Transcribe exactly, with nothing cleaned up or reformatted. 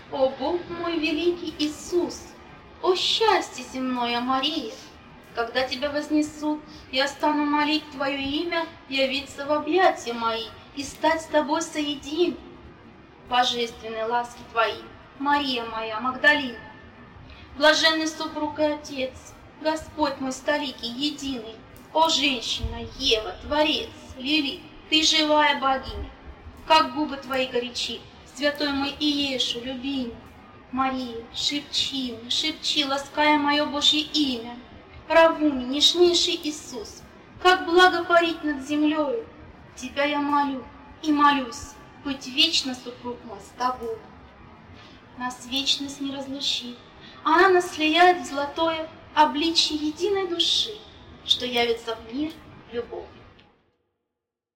О Бог мой великий Иисус, о счастье земное, Мария! Когда тебя вознесут, я стану молить Твое имя, явиться в объятия мои и стать с Тобой соедин. Божественной ласки Твоей, Мария моя Магдалина, блаженный супруг и Отец, Господь мой столикий единый, о женщина, Ева, Творец, Лили, Ты живая богиня, как губы Твои горячи, святой мой Иешу, любимый. Мария, шепчи мне, шепчи, лаская мое Божье имя, Равуни, нежнейший Иисус, как благо парить над землею. Тебя я молю и молюсь, быть вечно, супруг мой, с тобой. Нас вечность не разлучит, она нас слияет в золотое обличье единой души, что явится в мир любовь.